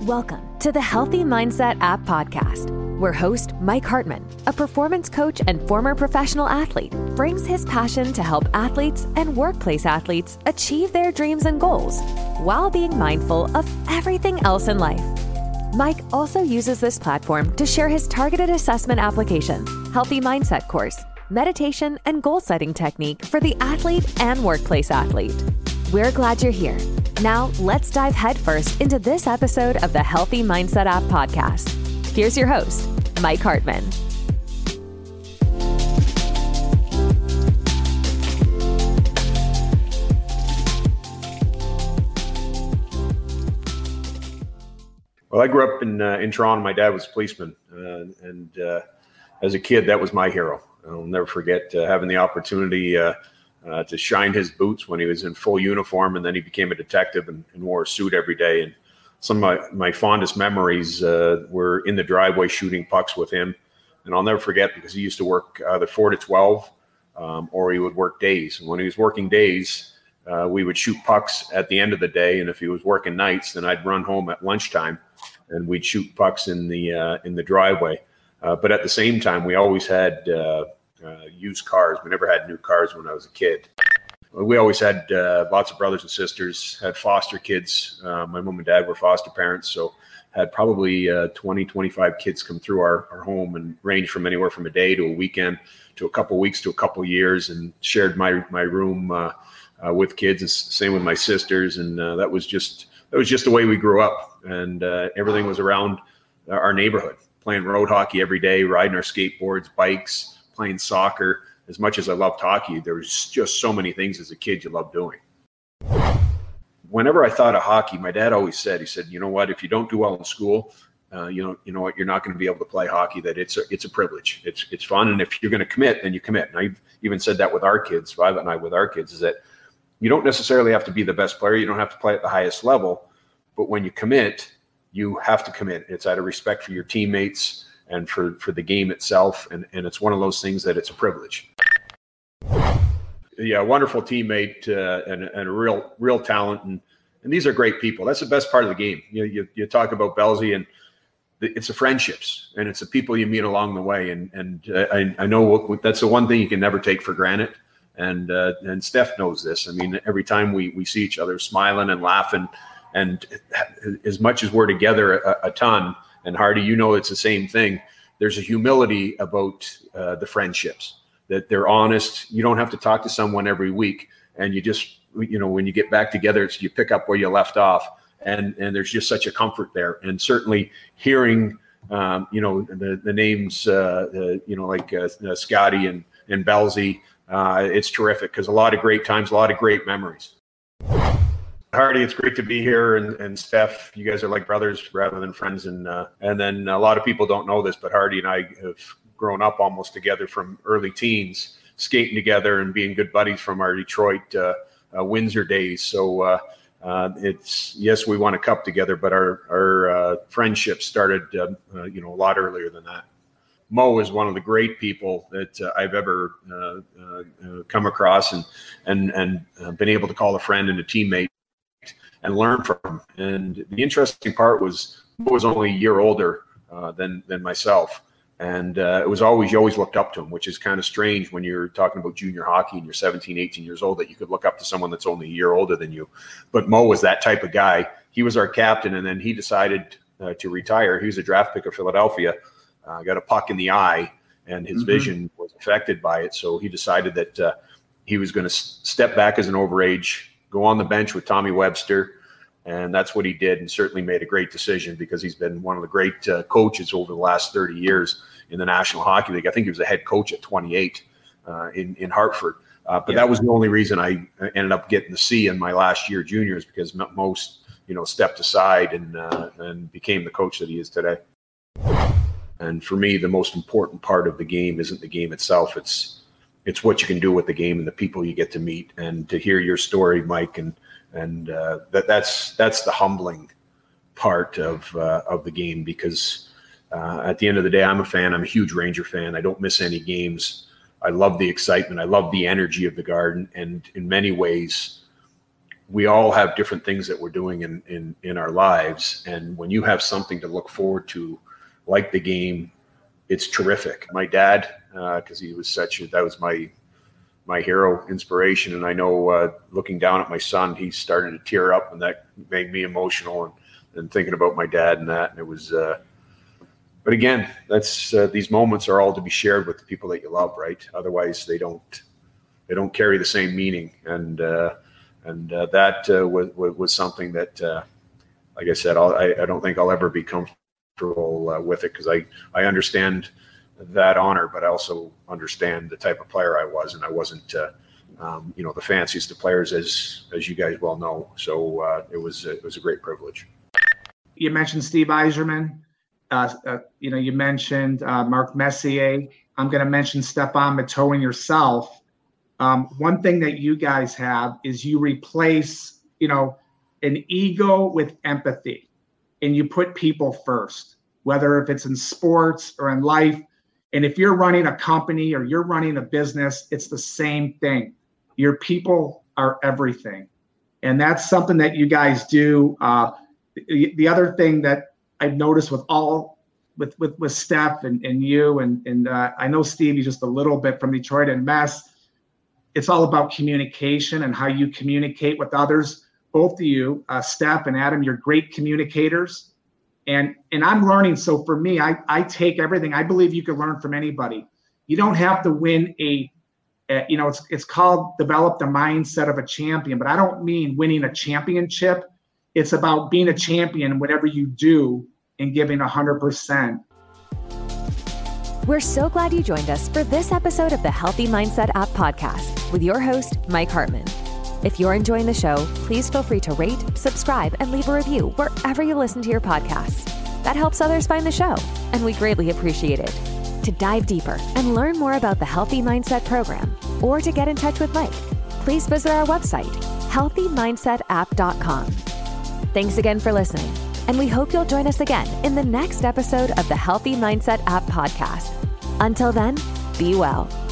Welcome to the Healthy Mindset App Podcast, where host Mike Hartman, a performance coach and former professional athlete, brings his passion to help athletes and workplace athletes achieve their dreams and goals while being mindful of everything else in life. Mike also uses this platform to share his targeted assessment application, Healthy Mindset course, meditation, and goal-setting technique for the athlete and workplace athlete. We're glad you're here. Now, let's dive headfirst into this episode of the Healthy Mindset App Podcast. Here's your host, Mike Hartman. Well, I grew up in Toronto. My dad was a policeman, and as a kid, that was my hero. I'll never forget having the opportunity to shine his boots when he was in full uniform, and then he became a detective and wore a suit every day. And some of my fondest memories were in the driveway shooting pucks with him. And I'll never forget, because he used to work either 4 to 12 or he would work days. And when he was working days, we would shoot pucks at the end of the day. And if he was working nights, then I'd run home at lunchtime and we'd shoot pucks in the driveway. But at the same time, we always had used cars. We never had new cars when I was a kid. We always had lots of brothers and sisters, had foster kids. My mom and dad were foster parents, so had probably 20, 25 kids come through our home, and ranged from anywhere from a day to a weekend to a couple weeks to a couple years, and shared my room with kids, and same with my sisters. And that was just the way we grew up, and everything was around our neighborhood, playing road hockey every day, riding our skateboards, bikes, playing soccer. As much as I loved hockey, there was just so many things as a kid you loved doing. Whenever I thought of hockey, my dad always said, you know what, if you don't do well in school, you know what, you're not going to be able to play hockey, that it's a privilege. It's fun. And if you're going to commit, then you commit. And I even said that with our kids, Violet and I, with our kids, is that you don't necessarily have to be the best player. You don't have to play at the highest level, but when you commit, you have to commit. It's out of respect for your teammates and for the game itself. And it's one of those things that it's a privilege. Yeah, wonderful teammate and a real talent. And these are great people. That's the best part of the game. You talk about Belsey, and it's the friendships, and it's the people you meet along the way. And I know that's the one thing you can never take for granted. And Steph knows this. I mean, every time we see each other, smiling and laughing, and as much as we're together a ton, and Hardy, you know, it's the same thing. There's a humility about the friendships, that they're honest. You don't have to talk to someone every week, and you just, when you get back together, you pick up where you left off, and there's just such a comfort there. And certainly hearing, the names, like Scotty and Belsey, it's terrific, because a lot of great times, a lot of great memories. Hardy, it's great to be here, and Steph, you guys are like brothers rather than friends. And then a lot of people don't know this, but Hardy and I have grown up almost together from early teens, skating together and being good buddies from our Detroit Windsor days. So it's, yes, we won a cup together, but our friendship started a lot earlier than that. Mo is one of the great people that I've ever come across and been able to call a friend and a teammate and learn from him. And the interesting part was Mo was only a year older than myself. And you always looked up to him, which is kind of strange when you're talking about junior hockey and you're 17, 18 years old, that you could look up to someone that's only a year older than you. But Mo was that type of guy. He was our captain, and then he decided to retire. He was a draft pick of Philadelphia, got a puck in the eye, and his vision was affected by it. So he decided that he was going to step back as an overage, go on the bench with Tommy Webster. And that's what he did, and certainly made a great decision, because he's been one of the great coaches over the last 30 years in the National Hockey League. I think he was a head coach at 28 in Hartford. But that was the only reason I ended up getting the C in my last year juniors, because most, stepped aside and became the coach that he is today. And for me, the most important part of the game isn't the game itself. It's what you can do with the game and the people you get to meet. And to hear your story, Mike, and that's the humbling part of the game, because at the end of the day, I'm a fan. I'm a huge Ranger fan. I don't miss any games. I love the excitement. I love the energy of the Garden. And in many ways, we all have different things that we're doing in our lives. And when you have something to look forward to, like the game, it's terrific. My dad, because he was that was my hero, inspiration. And I know looking down at my son, he started to tear up, and that made me emotional and thinking about my dad and that. And it was, but again, that's these moments are all to be shared with the people that you love, right? Otherwise they don't carry the same meaning. And that was something that, like I said, I don't think I'll ever be comfortable with it, because I understand that honor, but I also understand the type of player I was, and I wasn't, the fanciest of players, as you guys well know. So it was a great privilege. You mentioned Steve Yzerman. You mentioned Mark Messier. I'm going to mention Stepan Matteau and yourself. One thing that you guys have is you replace, an ego with empathy, and you put people first, whether if it's in sports or in life. And if you're running a company or you're running a business, it's the same thing. Your people are everything. And that's something that you guys do. The other thing that I've noticed with Steph and you, and I know Stevie just a little bit from Detroit and Mess, it's all about communication and how you communicate with others. Both of you, Steph and Adam, you're great communicators. And I'm learning. So for me, I take everything. I believe you can learn from anybody. You don't have to win it's called develop the mindset of a champion, but I don't mean winning a championship. It's about being a champion, whatever you do, and giving 100%. We're so glad you joined us for this episode of the Healthy Mindset App podcast with your host, Mike Hartman. If you're enjoying the show, please feel free to rate, subscribe, and leave a review wherever you listen to your podcasts. That helps others find the show, and we greatly appreciate it. To dive deeper and learn more about the Healthy Mindset program, or to get in touch with Mike, please visit our website, healthymindsetapp.com. Thanks again for listening, and we hope you'll join us again in the next episode of the Healthy Mindset App podcast. Until then, be well.